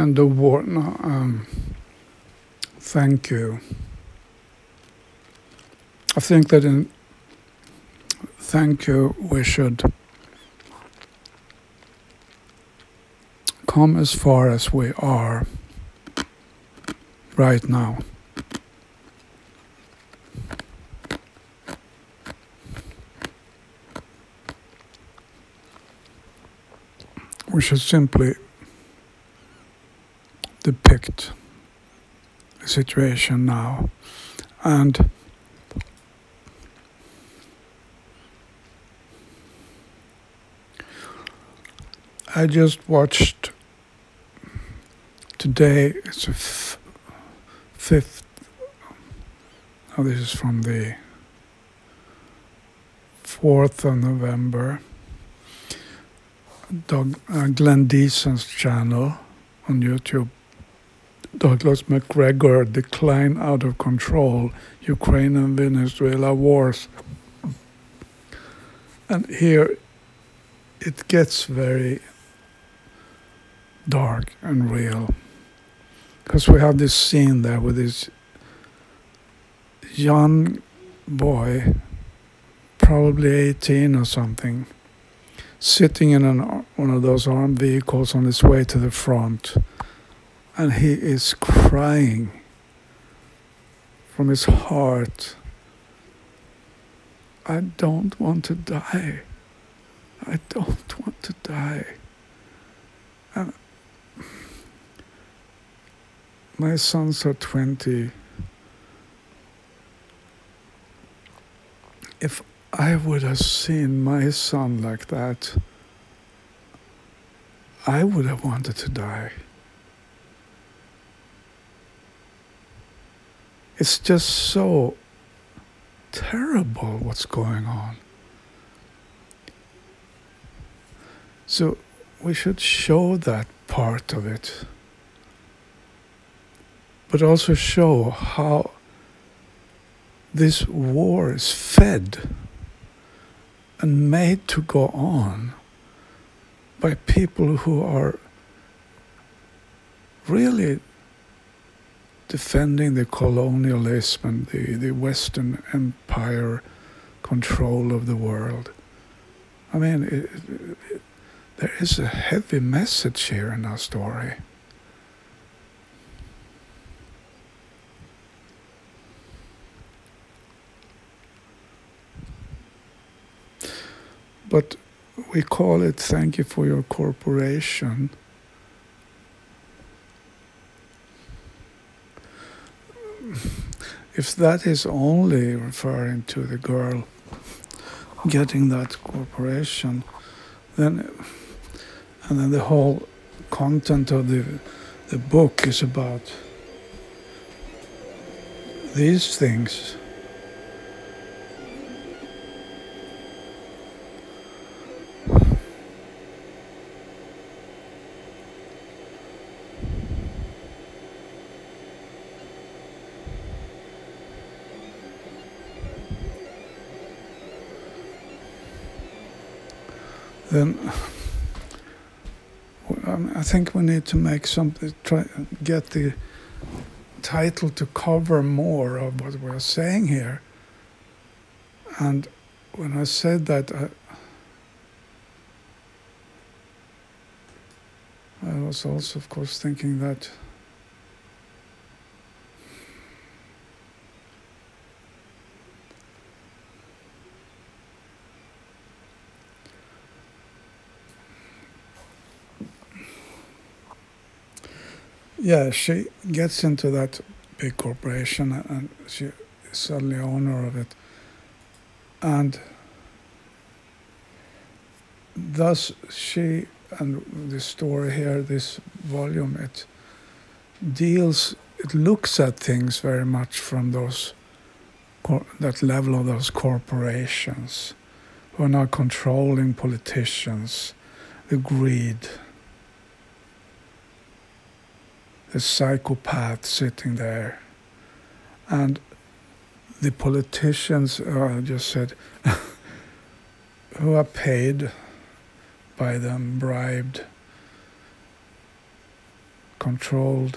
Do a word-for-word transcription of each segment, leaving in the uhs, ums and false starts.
And the war, no, um, thank you. I think that in thank you we should come as far as we are right now. We should simply depict the situation now. And I just watched today, it's a f- fifth, oh, this is from the fourth of November, Doug, uh, Glenn Deason's channel on YouTube. Douglas Macgregor, Decline Out of Control, Ukraine and Venezuela Wars. And here it gets very dark and real. Because we have this scene there with this young boy, probably eighteen or something, sitting in an, one of those armed vehicles on his way to the front. And he is crying from his heart. I don't want to die. I don't want to die. And my sons are twenty. If I would have seen my son like that, I would have wanted to die. It's just so terrible what's going on. So we should show that part of it, but also show how this war is fed and made to go on by people who are really defending the colonialism and the, the Western Empire control of the world. I mean, it, it, it, there is a heavy message here in our story. But we call it Thank You for Your Corporation. If that is only referring to the girl getting that corporation, then and then the whole content of the the book is about these things. Then I think we need to make something, try get the title to cover more of what we're saying here. And when I said that, I, I was also, of course, thinking that yeah, she gets into that big corporation and she is suddenly owner of it. And thus she, and the story here, this volume, it deals, it looks at things very much from those, that level of those corporations who are now controlling politicians, the greed, the psychopath sitting there. And the politicians, uh, I just said, who are paid by them, bribed, controlled.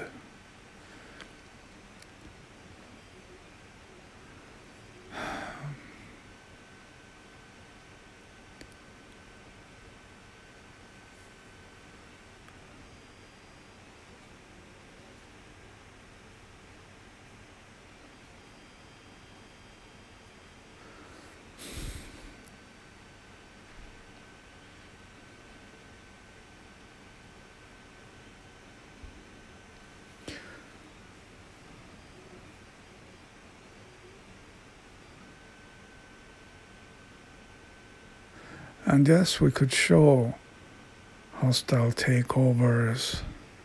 And yes, we could show hostile takeovers.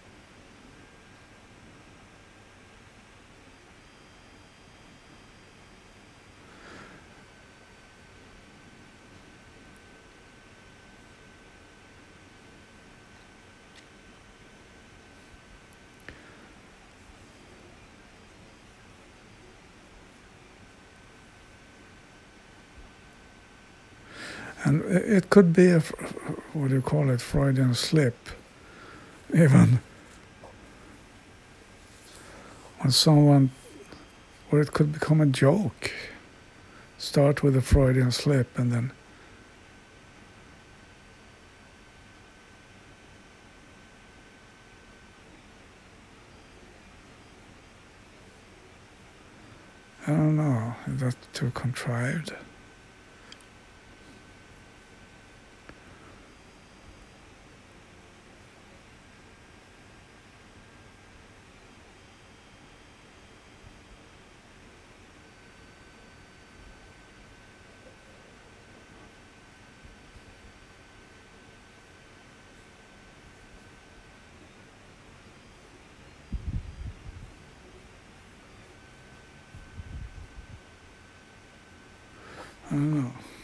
And it could be a, what do you call it, Freudian slip, even when someone, or it could become a joke. Start with a Freudian slip and then I don't know, is that too contrived? I don't know.